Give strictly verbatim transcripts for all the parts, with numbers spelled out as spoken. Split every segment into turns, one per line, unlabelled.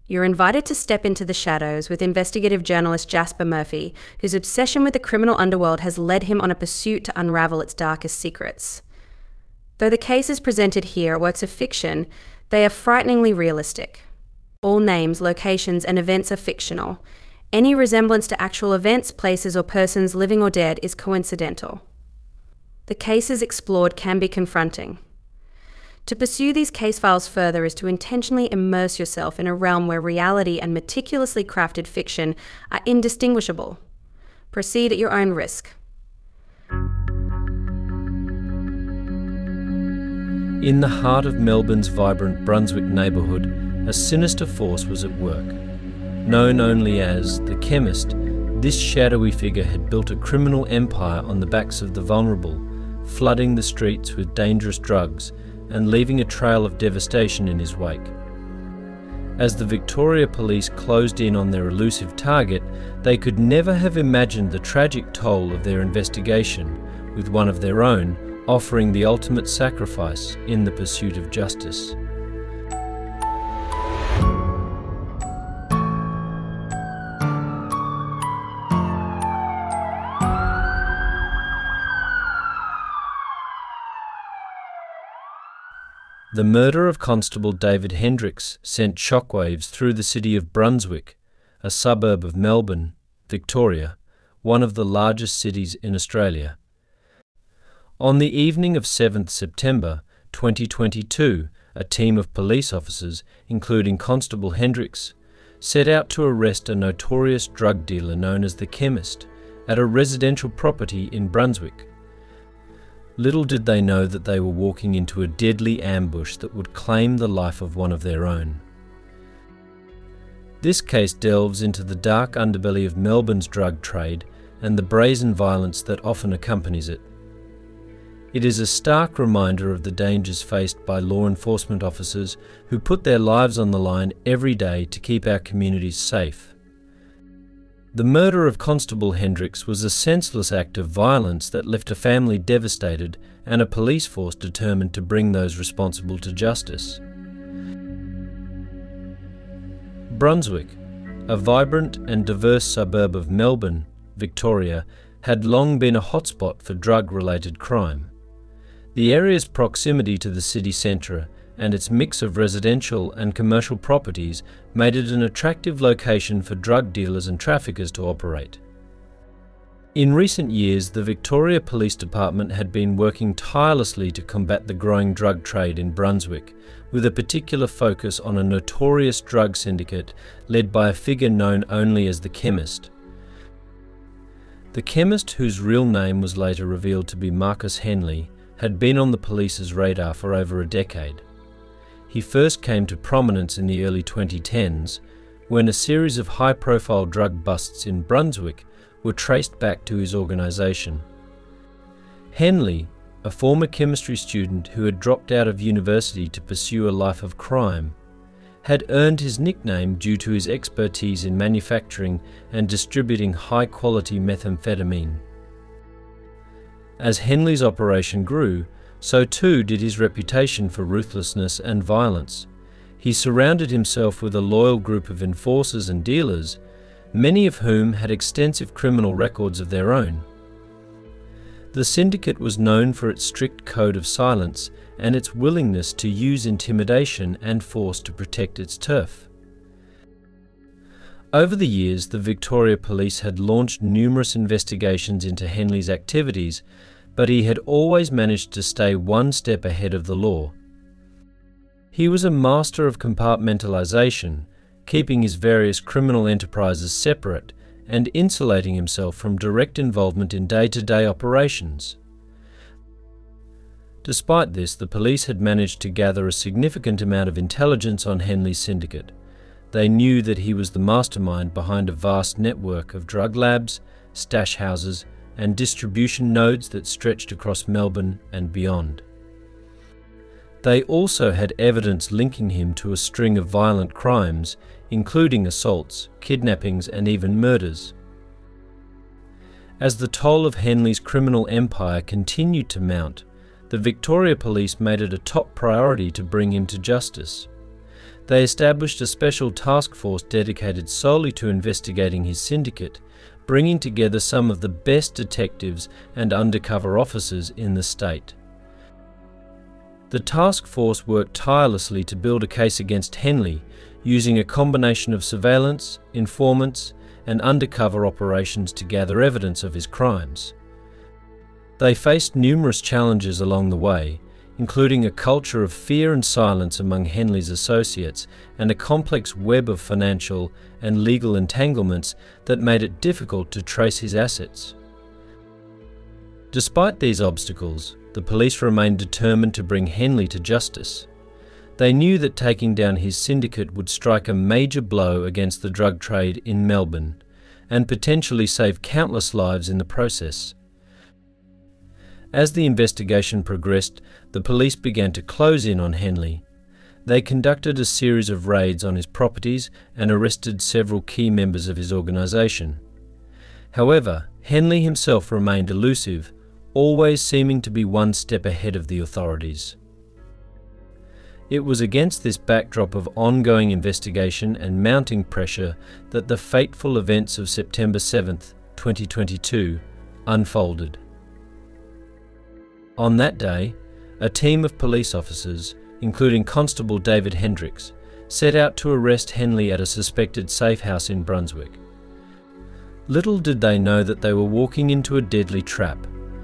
You're invited to step into the shadows with investigative journalist Jasper Murphy, whose obsession with the criminal underworld has led him on a pursuit to unravel its darkest secrets. Though the cases presented here are works of fiction, they are frighteningly realistic. All names, locations, and events are fictional. Any resemblance to actual events, places, or persons, living or dead, is coincidental. The cases explored can be confronting. To pursue these case files further is to intentionally immerse yourself in a realm where reality and meticulously crafted fiction are indistinguishable. Proceed at your own risk.
In the heart of Melbourne's vibrant Brunswick neighbourhood, a sinister force was at work. Known only as the Chemist, this shadowy figure had built a criminal empire on the backs of the vulnerable, flooding the streets with dangerous drugs and leaving a trail of devastation in his wake. As the Victoria Police closed in on their elusive target, they could never have imagined the tragic toll of their investigation, with one of their own offering the ultimate sacrifice in the pursuit of justice. The murder of Constable David Hendricks sent shockwaves through the city of Brunswick, a suburb of Melbourne, Victoria, one of the largest cities in Australia. On the evening of seventh September twenty twenty-two, a team of police officers, including Constable Hendricks, set out to arrest a notorious drug dealer known as the Chemist at a residential property in Brunswick. Little did they know that they were walking into a deadly ambush that would claim the life of one of their own. This case delves into the dark underbelly of Melbourne's drug trade and the brazen violence that often accompanies it. It is a stark reminder of the dangers faced by law enforcement officers who put their lives on the line every day to keep our communities safe. The murder of Constable Hendricks was a senseless act of violence that left a family devastated and a police force determined to bring those responsible to justice. Brunswick, a vibrant and diverse suburb of Melbourne, Victoria, had long been a hotspot for drug-related crime. The area's proximity to the city centre and its mix of residential and commercial properties made it an attractive location for drug dealers and traffickers to operate. In recent years, the Victoria Police Department had been working tirelessly to combat the growing drug trade in Brunswick, with a particular focus on a notorious drug syndicate led by a figure known only as the Chemist. The Chemist, whose real name was later revealed to be Marcus Henley, had been on the police's radar for over a decade. He first came to prominence in the early twenty tens, when a series of high-profile drug busts in Brunswick were traced back to his organisation. Henley, a former chemistry student who had dropped out of university to pursue a life of crime, had earned his nickname due to his expertise in manufacturing and distributing high-quality methamphetamine. As Henley's operation grew, so too did his reputation for ruthlessness and violence. He surrounded himself with a loyal group of enforcers and dealers, many of whom had extensive criminal records of their own. The syndicate was known for its strict code of silence and its willingness to use intimidation and force to protect its turf. Over the years, the Victoria Police had launched numerous investigations into Henley's activities, but he had always managed to stay one step ahead of the law. He was a master of compartmentalization, keeping his various criminal enterprises separate and insulating himself from direct involvement in day-to-day operations. Despite this, the police had managed to gather a significant amount of intelligence on Henley's syndicate. They knew that he was the mastermind behind a vast network of drug labs, stash houses, and distribution nodes that stretched across Melbourne and beyond. They also had evidence linking him to a string of violent crimes, including assaults, kidnappings, and even murders. As the toll of Henley's criminal empire continued to mount, the Victoria Police made it a top priority to bring him to justice. They established a special task force dedicated solely to investigating his syndicate, bringing together some of the best detectives and undercover officers in the state. The task force worked tirelessly to build a case against Henley, using a combination of surveillance, informants, and undercover operations to gather evidence of his crimes. They faced numerous challenges along the way, including a culture of fear and silence among Henley's associates and a complex web of financial and legal entanglements that made it difficult to trace his assets. Despite these obstacles, the police remained determined to bring Henley to justice. They knew that taking down his syndicate would strike a major blow against the drug trade in Melbourne and potentially save countless lives in the process. As the investigation progressed, the police began to close in on Henley. They conducted a series of raids on his properties and arrested several key members of his organisation. However, Henley himself remained elusive, always seeming to be one step ahead of the authorities. It was against this backdrop of ongoing investigation and mounting pressure that the fateful events of September seventh, twenty twenty-two, unfolded. On that day, a team of police officers, including Constable David Hendricks, set out to arrest Henley at a suspected safe house in Brunswick. Little did they know that they were walking into a deadly trap.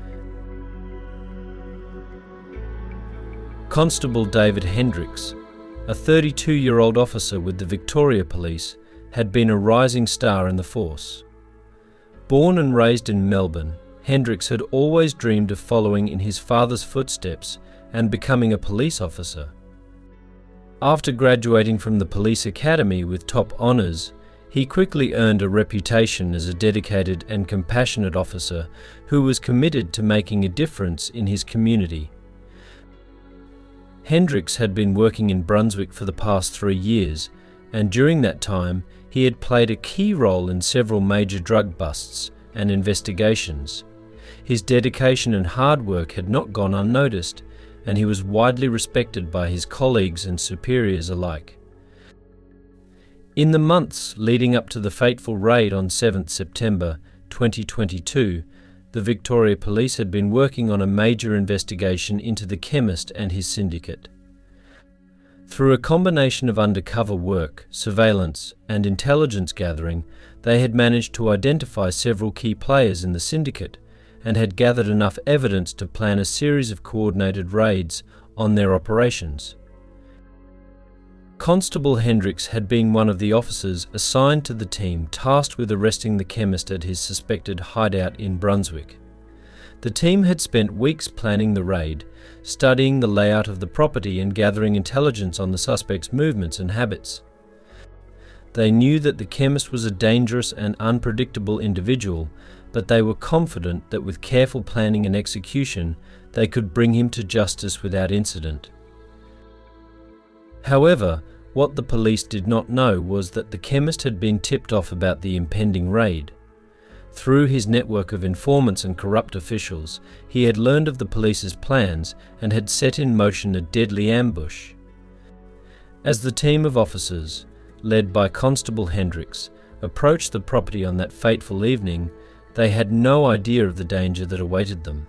Constable David Hendricks, a thirty-two-year-old officer with the Victoria Police, had been a rising star in the force. Born and raised in Melbourne, Hendricks had always dreamed of following in his father's footsteps and becoming a police officer. After graduating from the police academy with top honours, he quickly earned a reputation as a dedicated and compassionate officer who was committed to making a difference in his community. Hendricks had been working in Brunswick for the past three years, and during that time he had played a key role in several major drug busts and investigations. His dedication and hard work had not gone unnoticed, and he was widely respected by his colleagues and superiors alike. In the months leading up to the fateful raid on seventh September twenty twenty-two, the Victoria Police had been working on a major investigation into the chemist and his syndicate. Through a combination of undercover work, surveillance, and intelligence gathering, they had managed to identify several key players in the syndicate and had gathered enough evidence to plan a series of coordinated raids on their operations. Constable Hendricks had been one of the officers assigned to the team tasked with arresting the chemist at his suspected hideout in Brunswick. The team had spent weeks planning the raid, studying the layout of the property and gathering intelligence on the suspect's movements and habits. They knew that the chemist was a dangerous and unpredictable individual, but they were confident that with careful planning and execution, they could bring him to justice without incident. However, what the police did not know was that the chemist had been tipped off about the impending raid. Through his network of informants and corrupt officials, he had learned of the police's plans and had set in motion a deadly ambush. As the team of officers, led by Constable Hendricks, approached the property on that fateful evening, they had no idea of the danger that awaited them.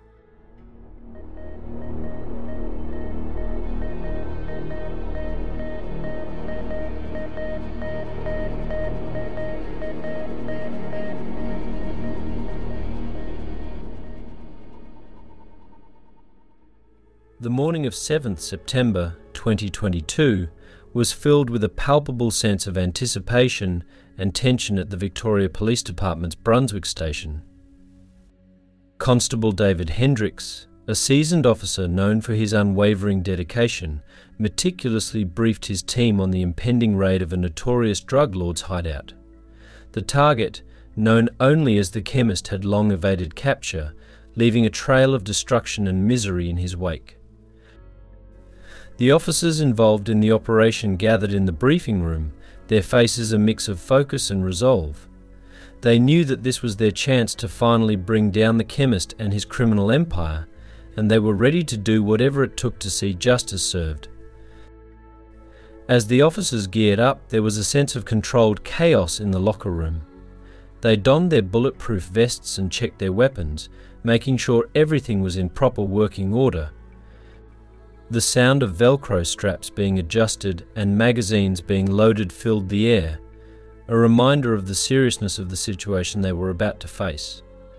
The morning of seventh September twenty twenty-two was filled with a palpable sense of anticipation and tension at the Victoria Police Department's Brunswick station. Constable David Hendricks, a seasoned officer known for his unwavering dedication, meticulously briefed his team on the impending raid of a notorious drug lord's hideout. The target, known only as the chemist, had long evaded capture, leaving a trail of destruction and misery in his wake. The officers involved in the operation gathered in the briefing room, their faces a mix of focus and resolve. They knew that this was their chance to finally bring down the chemist and his criminal empire, and they were ready to do whatever it took to see justice served. As the officers geared up, there was a sense of controlled chaos in the locker room. They donned their bulletproof vests and checked their weapons, making sure everything was in proper working order. The sound of Velcro straps being adjusted and magazines being loaded filled the air, a reminder of the seriousness of the situation they were about to face.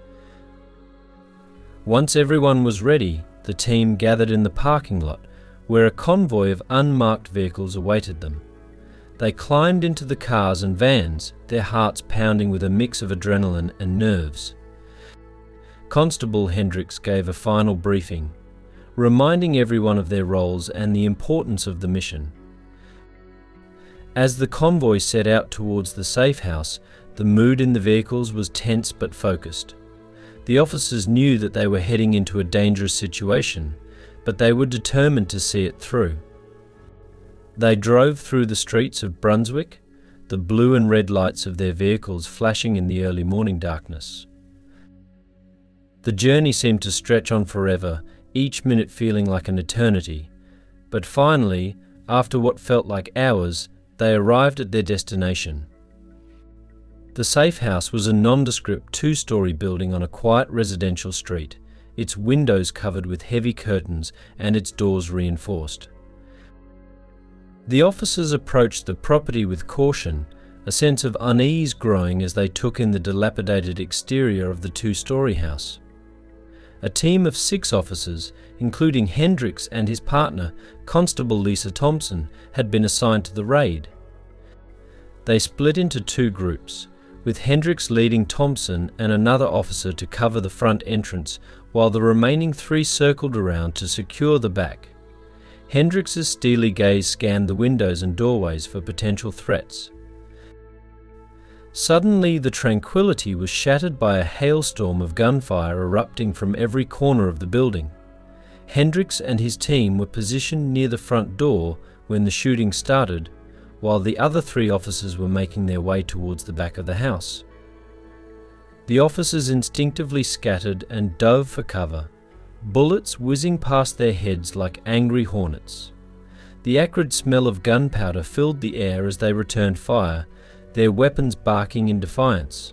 Once everyone was ready, the team gathered in the parking lot, where a convoy of unmarked vehicles awaited them. They climbed into the cars and vans, their hearts pounding with a mix of adrenaline and nerves. Constable Hendricks gave a final briefing, reminding everyone of their roles and the importance of the mission. As the convoy set out towards the safe house, the mood in the vehicles was tense but focused. The officers knew that they were heading into a dangerous situation, but they were determined to see it through. They drove through the streets of Brunswick, the blue and red lights of their vehicles flashing in the early morning darkness. The journey seemed to stretch on forever, each minute feeling like an eternity. But finally, after what felt like hours, they arrived at their destination. The safe house was a nondescript two-story building on a quiet residential street, its windows covered with heavy curtains and its doors reinforced. The officers approached the property with caution, a sense of unease growing as they took in the dilapidated exterior of the two-story house. A team of six officers, including Hendricks and his partner, Constable Lisa Thompson, had been assigned to the raid. They split into two groups, with Hendricks leading Thompson and another officer to cover the front entrance, while the remaining three circled around to secure the back. Hendricks's steely gaze scanned the windows and doorways for potential threats. Suddenly, the tranquility was shattered by a hailstorm of gunfire erupting from every corner of the building. Hendricks and his team were positioned near the front door when the shooting started, while the other three officers were making their way towards the back of the house. The officers instinctively scattered and dove for cover, bullets whizzing past their heads like angry hornets. The acrid smell of gunpowder filled the air as they returned fire, their weapons barking in defiance.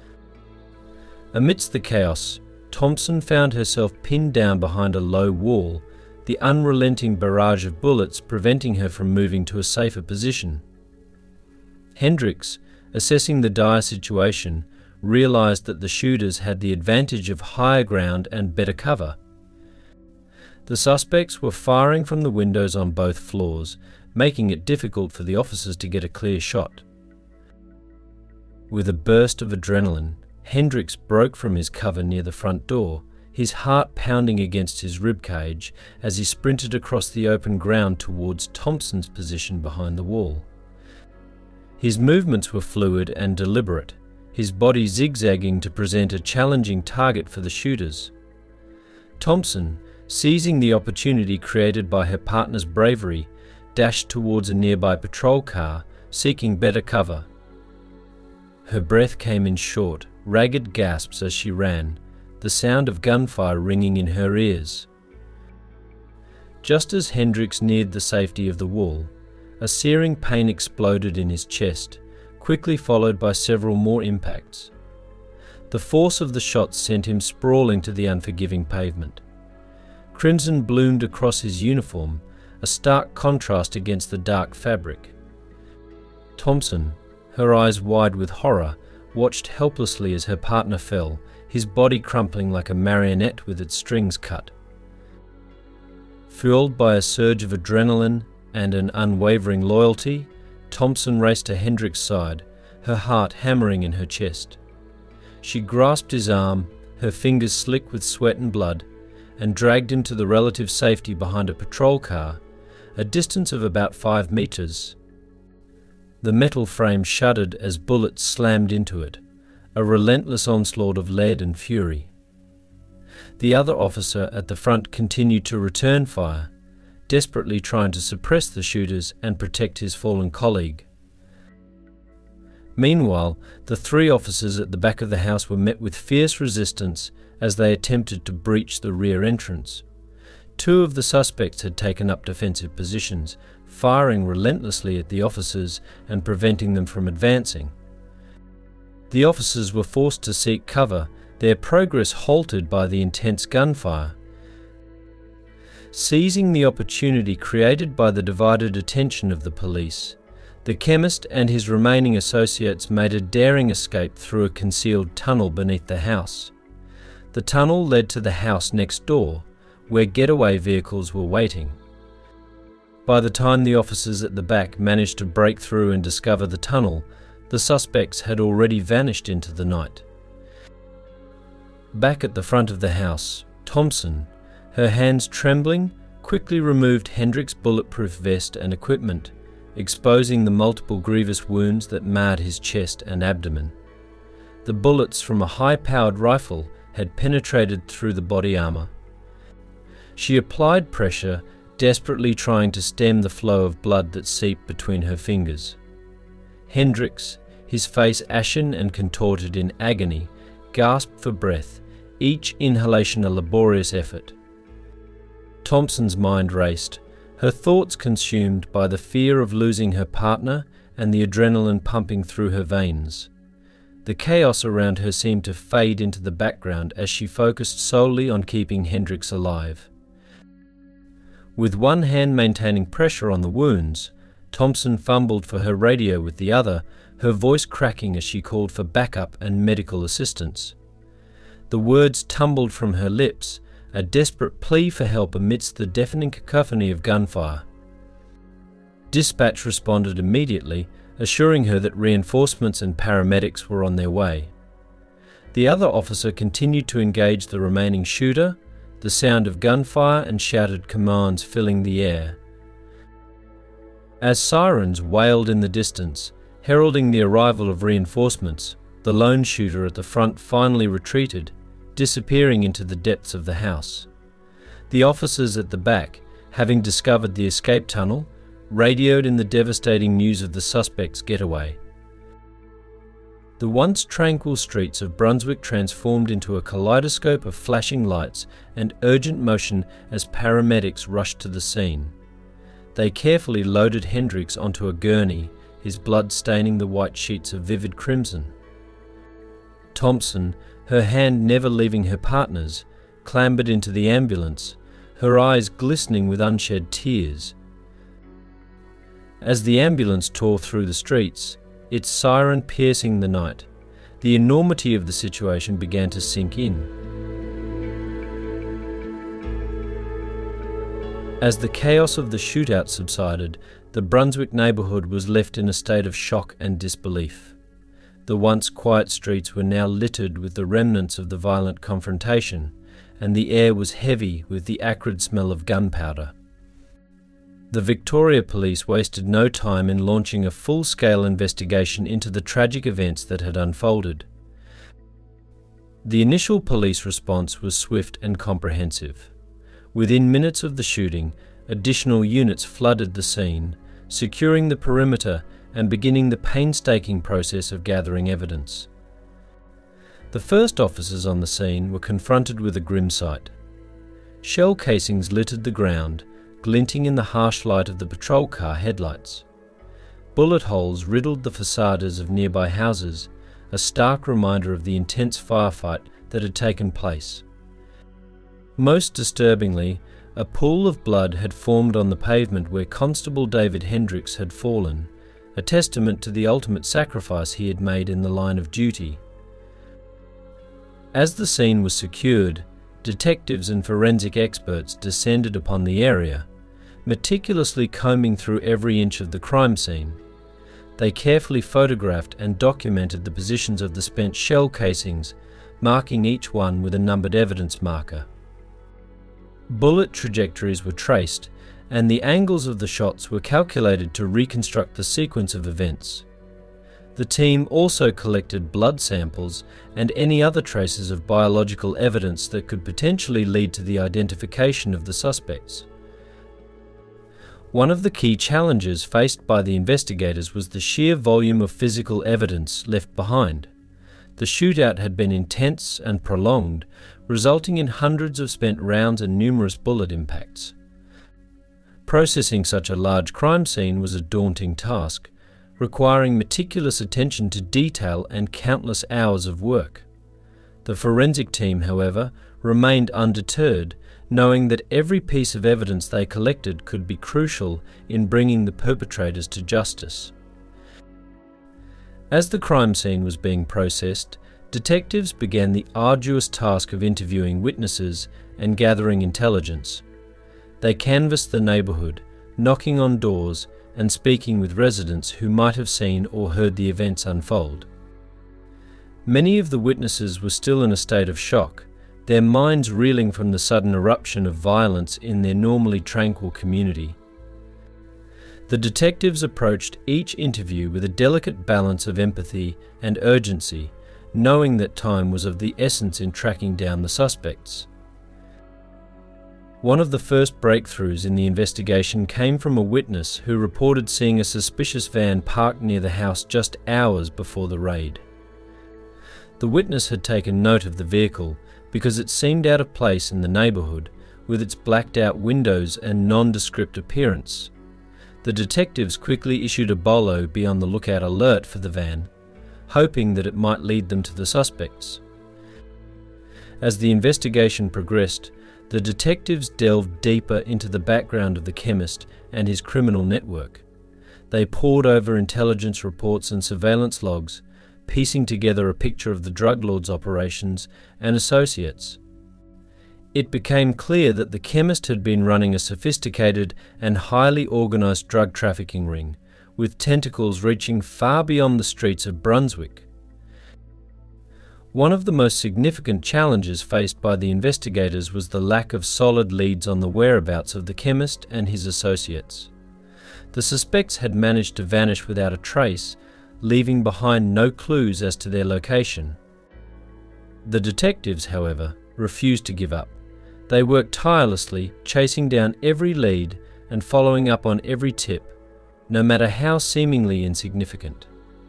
Amidst the chaos, Thompson found herself pinned down behind a low wall, the unrelenting barrage of bullets preventing her from moving to a safer position. Hendricks, assessing the dire situation, realized that the shooters had the advantage of higher ground and better cover. The suspects were firing from the windows on both floors, making it difficult for the officers to get a clear shot. With a burst of adrenaline, Hendricks broke from his cover near the front door, his heart pounding against his ribcage as he sprinted across the open ground towards Thompson's position behind the wall. His movements were fluid and deliberate, his body zigzagging to present a challenging target for the shooters. Thompson, seizing the opportunity created by her partner's bravery, dashed towards a nearby patrol car, seeking better cover. Her breath came in short, ragged gasps as she ran, the sound of gunfire ringing in her ears. Just as Hendricks neared the safety of the wall, a searing pain exploded in his chest, quickly followed by several more impacts. The force of the shots sent him sprawling to the unforgiving pavement. Crimson bloomed across his uniform, a stark contrast against the dark fabric. Thompson, her eyes wide with horror, watched helplessly as her partner fell, his body crumpling like a marionette with its strings cut. Fueled by a surge of adrenaline and an unwavering loyalty, Thompson raced to Hendricks' side, her heart hammering in her chest. She grasped his arm, her fingers slick with sweat and blood, and dragged him to the relative safety behind a patrol car, a distance of about five meters. The metal frame shuddered as bullets slammed into it, a relentless onslaught of lead and fury. The other officer at the front continued to return fire, desperately trying to suppress the shooters and protect his fallen colleague. Meanwhile, the three officers at the back of the house were met with fierce resistance as they attempted to breach the rear entrance. Two of the suspects had taken up defensive positions, firing relentlessly at the officers and preventing them from advancing. The officers were forced to seek cover, their progress halted by the intense gunfire. Seizing the opportunity created by the divided attention of the police, the chemist and his remaining associates made a daring escape through a concealed tunnel beneath the house. The tunnel led to the house next door, where getaway vehicles were waiting. By the time the officers at the back managed to break through and discover the tunnel, the suspects had already vanished into the night. Back at the front of the house, Thompson, her hands trembling, quickly removed Hendrick's bulletproof vest and equipment, exposing the multiple grievous wounds that marred his chest and abdomen. The bullets from a high-powered rifle had penetrated through the body armor. She applied pressure, desperately trying to stem the flow of blood that seeped between her fingers. Hendricks, his face ashen and contorted in agony, gasped for breath, each inhalation a laborious effort. Thompson's mind raced, her thoughts consumed by the fear of losing her partner and the adrenaline pumping through her veins. The chaos around her seemed to fade into the background as she focused solely on keeping Hendricks alive. With one hand maintaining pressure on the wounds, Thompson fumbled for her radio with the other, her voice cracking as she called for backup and medical assistance. The words tumbled from her lips, a desperate plea for help amidst the deafening cacophony of gunfire. Dispatch responded immediately, assuring her that reinforcements and paramedics were on their way. The other officer continued to engage the remaining shooter, the sound of gunfire and shouted commands filling the air. As sirens wailed in the distance, heralding the arrival of reinforcements, the lone shooter at the front finally retreated, disappearing into the depths of the house. The officers at the back, having discovered the escape tunnel, radioed in the devastating news of the suspect's getaway. The once tranquil streets of Brunswick transformed into a kaleidoscope of flashing lights and urgent motion as paramedics rushed to the scene. They carefully loaded Hendricks onto a gurney, his blood staining the white sheets of vivid crimson. Thompson, her hand never leaving her partner's, clambered into the ambulance, her eyes glistening with unshed tears. As the ambulance tore through the streets, its siren piercing the night, the enormity of the situation began to sink in. As the chaos of the shootout subsided, the Brunswick neighbourhood was left in a state of shock and disbelief. The once quiet streets were now littered with the remnants of the violent confrontation, and the air was heavy with the acrid smell of gunpowder. The Victoria Police wasted no time in launching a full-scale investigation into the tragic events that had unfolded. The initial police response was swift and comprehensive. Within minutes of the shooting, additional units flooded the scene, securing the perimeter and beginning the painstaking process of gathering evidence. The first officers on the scene were confronted with a grim sight. Shell casings littered the ground, glinting in the harsh light of the patrol car headlights. Bullet holes riddled the facades of nearby houses, a stark reminder of the intense firefight that had taken place. Most disturbingly, a pool of blood had formed on the pavement where Constable David Hendricks had fallen, a testament to the ultimate sacrifice he had made in the line of duty. As the scene was secured, detectives and forensic experts descended upon the area, meticulously combing through every inch of the crime scene. They carefully photographed and documented the positions of the spent shell casings, marking each one with a numbered evidence marker. Bullet trajectories were traced, and the angles of the shots were calculated to reconstruct the sequence of events. The team also collected blood samples and any other traces of biological evidence that could potentially lead to the identification of the suspects. One of the key challenges faced by the investigators was the sheer volume of physical evidence left behind. The shootout had been intense and prolonged, resulting in hundreds of spent rounds and numerous bullet impacts. Processing such a large crime scene was a daunting task, requiring meticulous attention to detail and countless hours of work. The forensic team, however, remained undeterred, knowing that every piece of evidence they collected could be crucial in bringing the perpetrators to justice. As the crime scene was being processed, detectives began the arduous task of interviewing witnesses and gathering intelligence. They canvassed the neighbourhood, knocking on doors and speaking with residents who might have seen or heard the events unfold. Many of the witnesses were still in a state of shock, their minds reeling from the sudden eruption of violence in their normally tranquil community. The detectives approached each interview with a delicate balance of empathy and urgency, knowing that time was of the essence in tracking down the suspects. One of the first breakthroughs in the investigation came from a witness who reported seeing a suspicious van parked near the house just hours before the raid. The witness had taken note of the vehicle because it seemed out of place in the neighbourhood, with its blacked-out windows and nondescript appearance. The detectives quickly issued a bolo be on the lookout alert for the van, hoping that it might lead them to the suspects. As the investigation progressed, the detectives delved deeper into the background of the chemist and his criminal network. They pored over intelligence reports and surveillance logs, piecing together a picture of the drug lord's operations and associates. It became clear that the chemist had been running a sophisticated and highly organised drug trafficking ring, with tentacles reaching far beyond the streets of Brunswick. One of the most significant challenges faced by the investigators was the lack of solid leads on the whereabouts of the chemist and his associates. The suspects had managed to vanish without a trace, leaving behind no clues as to their location. The detectives, however, refused to give up. They worked tirelessly, chasing down every lead and following up on every tip, no matter how seemingly insignificant.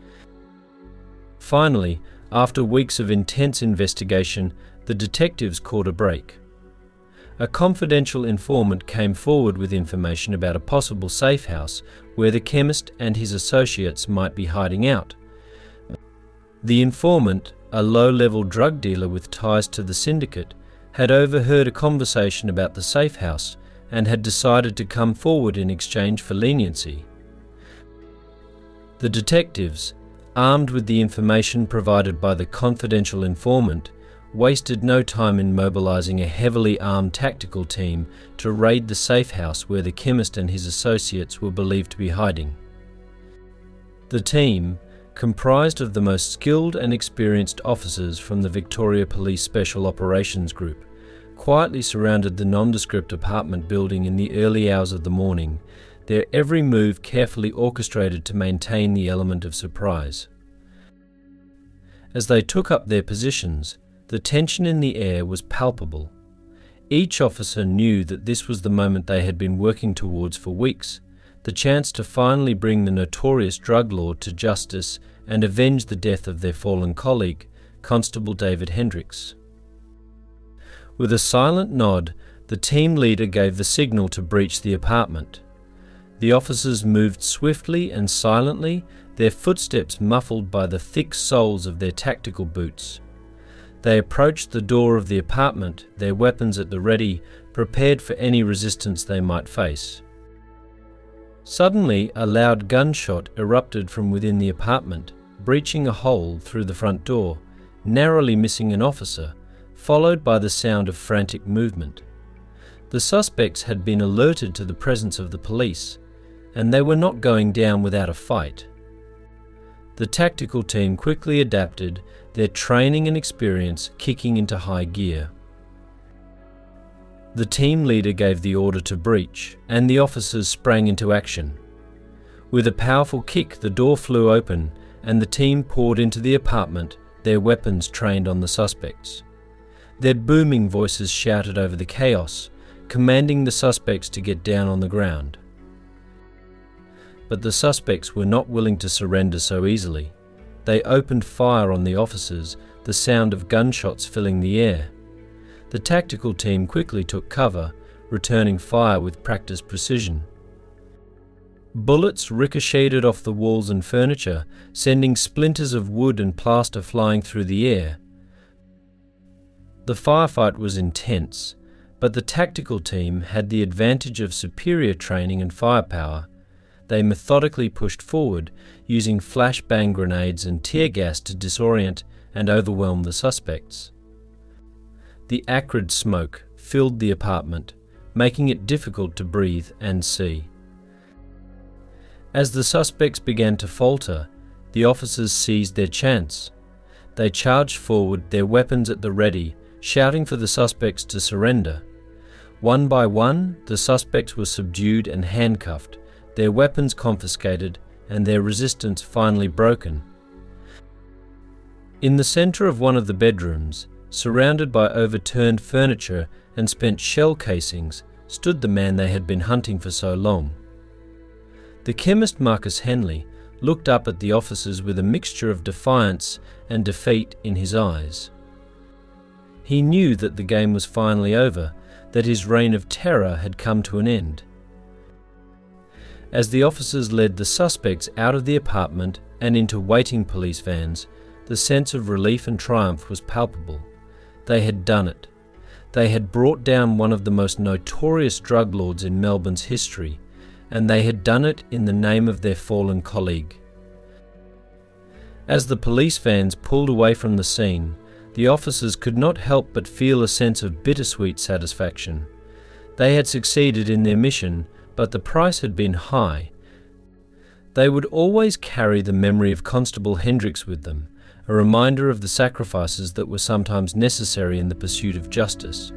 Finally, after weeks of intense investigation, the detectives caught a break. A confidential informant came forward with information about a possible safe house where the chemist and his associates might be hiding out. The informant, a low-level drug dealer with ties to the syndicate, had overheard a conversation about the safe house and had decided to come forward in exchange for leniency. The detectives, armed with the information provided by the confidential informant, wasted no time in mobilising a heavily armed tactical team to raid the safe house where the chemist and his associates were believed to be hiding. The team, comprised of the most skilled and experienced officers from the Victoria Police Special Operations Group, quietly surrounded the nondescript apartment building in the early hours of the morning, their every move carefully orchestrated to maintain the element of surprise. As they took up their positions, the tension in the air was palpable. Each officer knew that this was the moment they had been working towards for weeks, the chance to finally bring the notorious drug lord to justice and avenge the death of their fallen colleague, Constable David Hendricks. With a silent nod, the team leader gave the signal to breach the apartment. The officers moved swiftly and silently, their footsteps muffled by the thick soles of their tactical boots. They approached the door of the apartment, their weapons at the ready, prepared for any resistance they might face. Suddenly, a loud gunshot erupted from within the apartment, breaching a hole through the front door, narrowly missing an officer, followed by the sound of frantic movement. The suspects had been alerted to the presence of the police, and they were not going down without a fight. The tactical team quickly adapted, their training and experience kicking into high gear. The team leader gave the order to breach, and the officers sprang into action. With a powerful kick, the door flew open, and the team poured into the apartment, their weapons trained on the suspects. Their booming voices shouted over the chaos, commanding the suspects to get down on the ground. But the suspects were not willing to surrender so easily. They opened fire on the officers, the sound of gunshots filling the air. The tactical team quickly took cover, returning fire with practiced precision. Bullets ricocheted off the walls and furniture, sending splinters of wood and plaster flying through the air. The firefight was intense, but the tactical team had the advantage of superior training and firepower. They methodically pushed forward, using flashbang grenades and tear gas to disorient and overwhelm the suspects. The acrid smoke filled the apartment, making it difficult to breathe and see. As the suspects began to falter, the officers seized their chance. They charged forward, their weapons at the ready, shouting for the suspects to surrender. One by one, the suspects were subdued and handcuffed, their weapons confiscated, and their resistance finally broken. In the centre of one of the bedrooms, surrounded by overturned furniture and spent shell casings, stood the man they had been hunting for so long. The chemist Marcus Henley looked up at the officers with a mixture of defiance and defeat in his eyes. He knew that the game was finally over, that his reign of terror had come to an end. As the officers led the suspects out of the apartment and into waiting police vans, the sense of relief and triumph was palpable. They had done it. They had brought down one of the most notorious drug lords in Melbourne's history, and they had done it in the name of their fallen colleague. As the police vans pulled away from the scene, the officers could not help but feel a sense of bittersweet satisfaction. They had succeeded in their mission, but the price had been high. They would always carry the memory of Constable Hendricks with them, a reminder of the sacrifices that were sometimes necessary in the pursuit of justice.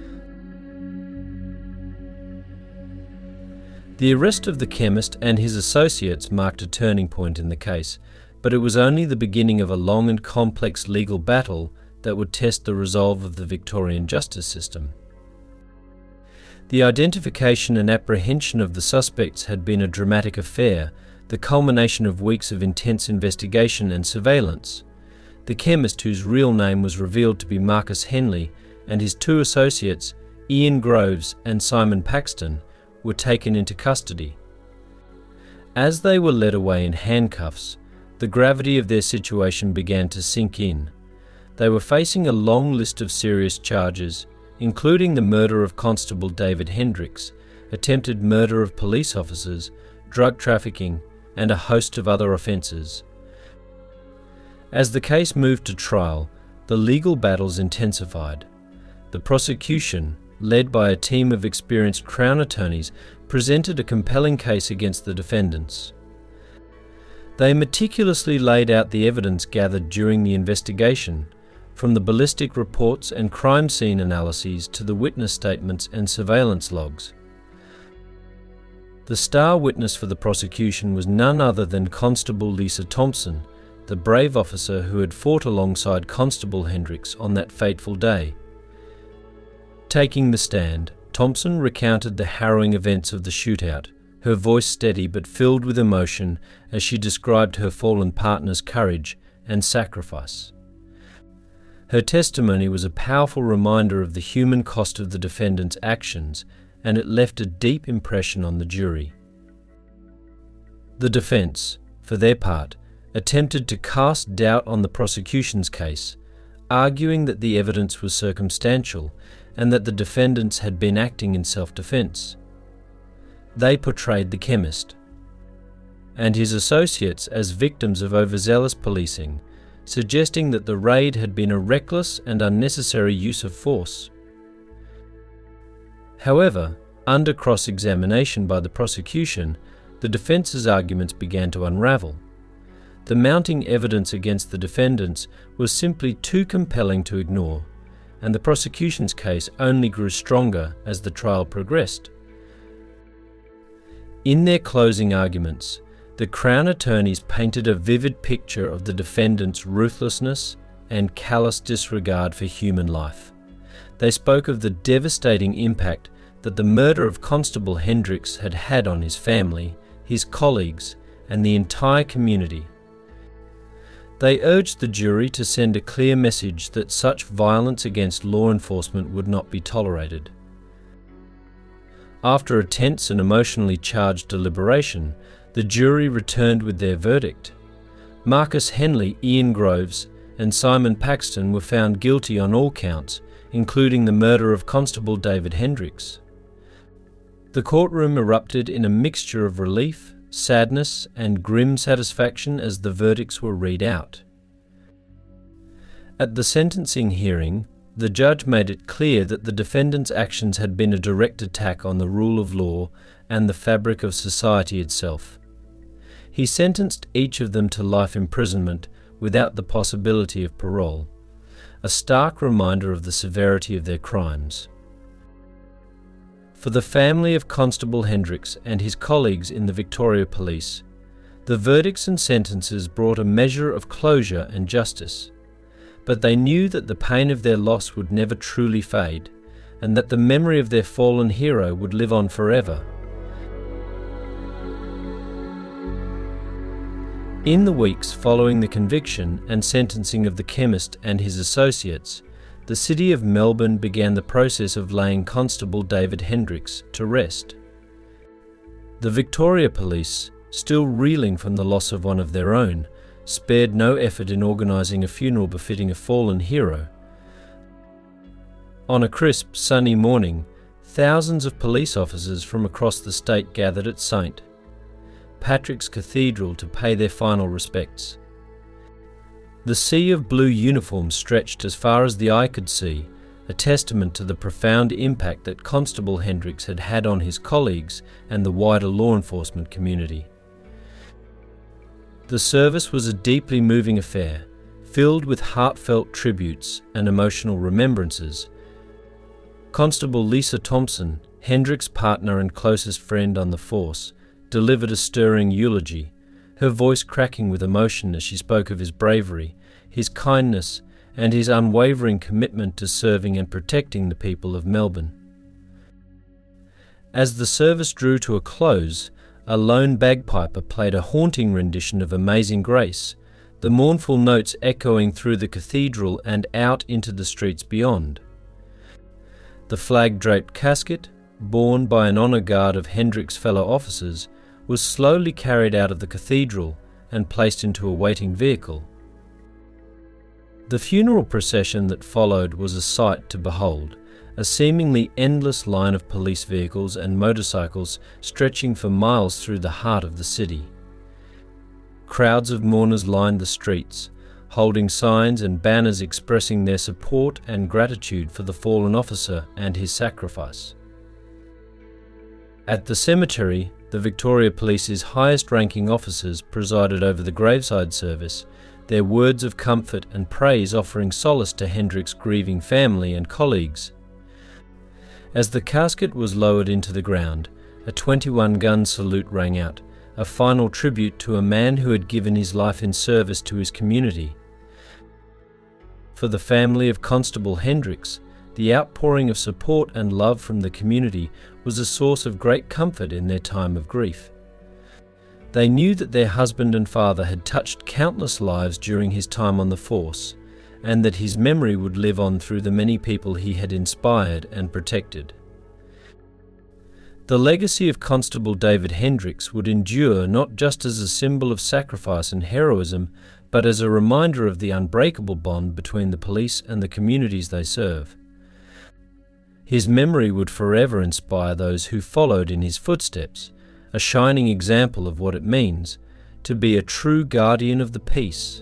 The arrest of the chemist and his associates marked a turning point in the case, but it was only the beginning of a long and complex legal battle that would test the resolve of the Victorian justice system. The identification and apprehension of the suspects had been a dramatic affair, the culmination of weeks of intense investigation and surveillance. The chemist, whose real name was revealed to be Marcus Henley, and his two associates, Ian Groves and Simon Paxton, were taken into custody. As they were led away in handcuffs, the gravity of their situation began to sink in. They were facing a long list of serious charges, including the murder of Constable David Hendricks, attempted murder of police officers, drug trafficking, and a host of other offences. As the case moved to trial, the legal battles intensified. The prosecution, led by a team of experienced Crown attorneys, presented a compelling case against the defendants. They meticulously laid out the evidence gathered during the investigation, from the ballistic reports and crime scene analyses to the witness statements and surveillance logs. The star witness for the prosecution was none other than Constable Lisa Thompson, the brave officer who had fought alongside Constable Hendricks on that fateful day. Taking the stand, Thompson recounted the harrowing events of the shootout, her voice steady but filled with emotion as she described her fallen partner's courage and sacrifice. Her testimony was a powerful reminder of the human cost of the defendant's actions, and it left a deep impression on the jury. The defence, for their part, attempted to cast doubt on the prosecution's case, arguing that the evidence was circumstantial and that the defendants had been acting in self-defence. They portrayed the chemist and his associates as victims of overzealous policing, suggesting that the raid had been a reckless and unnecessary use of force. However, under cross-examination by the prosecution, the defence's arguments began to unravel. The mounting evidence against the defendants was simply too compelling to ignore, and the prosecution's case only grew stronger as the trial progressed. In their closing arguments, the Crown attorneys painted a vivid picture of the defendants' ruthlessness and callous disregard for human life. They spoke of the devastating impact that the murder of Constable Hendricks had had on his family, his colleagues, and the entire community. They urged the jury to send a clear message that such violence against law enforcement would not be tolerated. After a tense and emotionally charged deliberation, the jury returned with their verdict. Marcus Henley, Ian Groves, and Simon Paxton were found guilty on all counts, including the murder of Constable David Hendricks. The courtroom erupted in a mixture of relief, sadness, and grim satisfaction as the verdicts were read out. At the sentencing hearing, the judge made it clear that the defendants' actions had been a direct attack on the rule of law and the fabric of society itself. He sentenced each of them to life imprisonment without the possibility of parole, a stark reminder of the severity of their crimes. For the family of Constable Hendricks and his colleagues in the Victoria Police, the verdicts and sentences brought a measure of closure and justice. But they knew that the pain of their loss would never truly fade, and that the memory of their fallen hero would live on forever. In the weeks following the conviction and sentencing of the chemist and his associates, the City of Melbourne began the process of laying Constable David Hendricks to rest. The Victoria Police, still reeling from the loss of one of their own, spared no effort in organising a funeral befitting a fallen hero. On a crisp, sunny morning, thousands of police officers from across the state gathered at Saint Patrick's Cathedral to pay their final respects. The sea of blue uniforms stretched as far as the eye could see, a testament to the profound impact that Constable Hendricks had had on his colleagues and the wider law enforcement community. The service was a deeply moving affair, filled with heartfelt tributes and emotional remembrances. Constable Lisa Thompson, Hendricks' partner and closest friend on the force, delivered a stirring eulogy, her voice cracking with emotion as she spoke of his bravery, his kindness, and his unwavering commitment to serving and protecting the people of Melbourne. As the service drew to a close, a lone bagpiper played a haunting rendition of Amazing Grace, the mournful notes echoing through the cathedral and out into the streets beyond. The flag-draped casket, borne by an honour guard of Hendricks' fellow officers, was slowly carried out of the cathedral and placed into a waiting vehicle. The funeral procession that followed was a sight to behold, a seemingly endless line of police vehicles and motorcycles stretching for miles through the heart of the city. Crowds of mourners lined the streets, holding signs and banners expressing their support and gratitude for the fallen officer and his sacrifice. At the cemetery, the Victoria Police's highest-ranking officers presided over the graveside service, their words of comfort and praise offering solace to Hendricks' grieving family and colleagues. As the casket was lowered into the ground, a twenty-one gun salute rang out, a final tribute to a man who had given his life in service to his community. For the family of Constable Hendricks, the outpouring of support and love from the community was a source of great comfort in their time of grief. They knew that their husband and father had touched countless lives during his time on the force, and that his memory would live on through the many people he had inspired and protected. The legacy of Constable David Hendricks would endure not just as a symbol of sacrifice and heroism, but as a reminder of the unbreakable bond between the police and the communities they serve. His memory would forever inspire those who followed in his footsteps, a shining example of what it means to be a true guardian of the peace.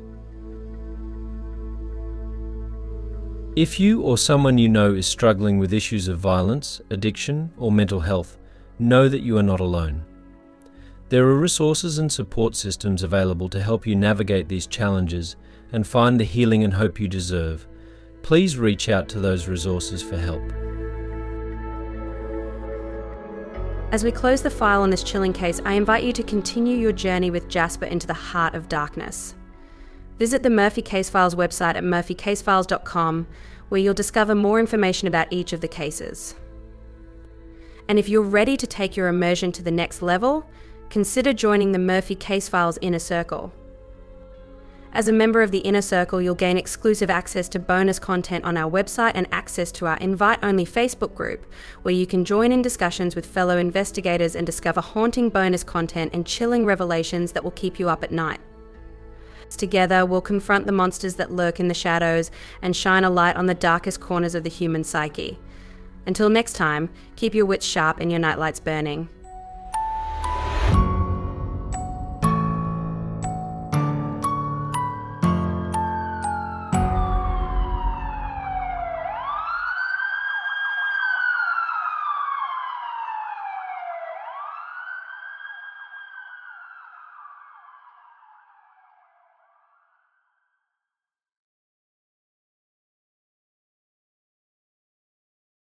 If you or someone you know is struggling with issues of violence, addiction, or mental health, know that you are not alone. There are resources and support systems available to help you navigate these challenges and find the healing and hope you deserve. Please reach out to those resources for help.
As we close the file on this chilling case, I invite you to continue your journey with Jasper into the heart of darkness. Visit the Murphy Case Files website at murphy case files dot com, where you'll discover more information about each of the cases. And if you're ready to take your immersion to the next level, consider joining the Murphy Case Files Inner Circle. As a member of the Inner Circle, you'll gain exclusive access to bonus content on our website and access to our invite-only Facebook group, where you can join in discussions with fellow investigators and discover haunting bonus content and chilling revelations that will keep you up at night. Together, we'll confront the monsters that lurk in the shadows and shine a light on the darkest corners of the human psyche. Until next time, keep your wits sharp and your nightlights burning.